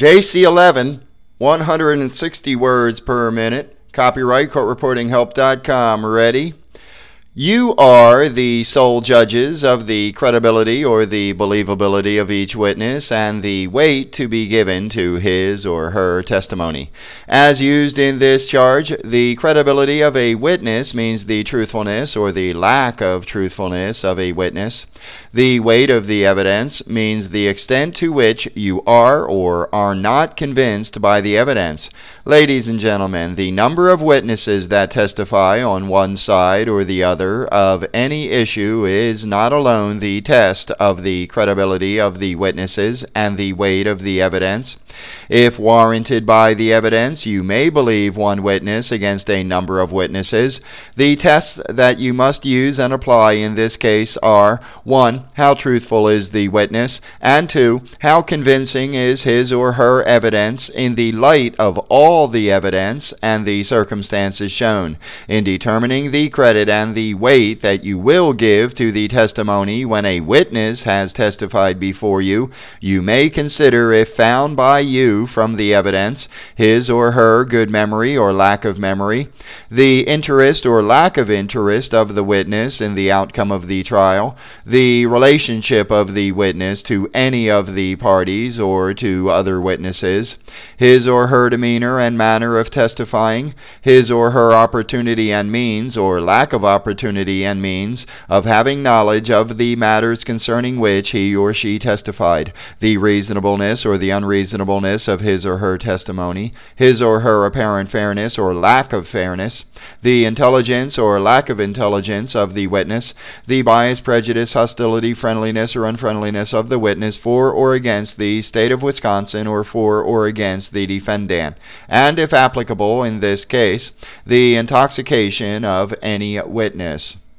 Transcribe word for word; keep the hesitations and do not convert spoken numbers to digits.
J C eleven, one hundred sixty words per minute. Copyright court reporting help dot com. Ready? You are the sole judges of the credibility or the believability of each witness and the weight to be given to his or her testimony. As used in this charge, the credibility of a witness means the truthfulness or the lack of truthfulness of a witness. The weight of the evidence means the extent to which you are or are not convinced by the evidence. Ladies and gentlemen, the number of witnesses that testify on one side or the other of any issue is not alone the test of the credibility of the witnesses and the weight of the evidence. If warranted by the evidence, you may believe one witness against a number of witnesses. The tests that you must use and apply in this case are: one. How truthful is the witness? And two. How convincing is his or her evidence in the light of all the evidence and the circumstances shown? In determining the credit and the weight that you will give to the testimony when a witness has testified before you, you may consider, if found by you from the evidence, his or her good memory or lack of memory, the interest or lack of interest of the witness in the outcome of the trial, the relationship of the witness to any of the parties or to other witnesses, his or her demeanor and manner of testifying, his or her opportunity and means or lack of opportunity and means of having knowledge of the matters concerning which he or she testified, the reasonableness or the unreasonableness of his or her testimony, his or her apparent fairness or lack of fairness, the intelligence or lack of intelligence of the witness, the bias, prejudice, hostility, friendliness or unfriendliness of the witness for or against the state of Wisconsin or for or against the defendant, and, if applicable in this case, the intoxication of any witness.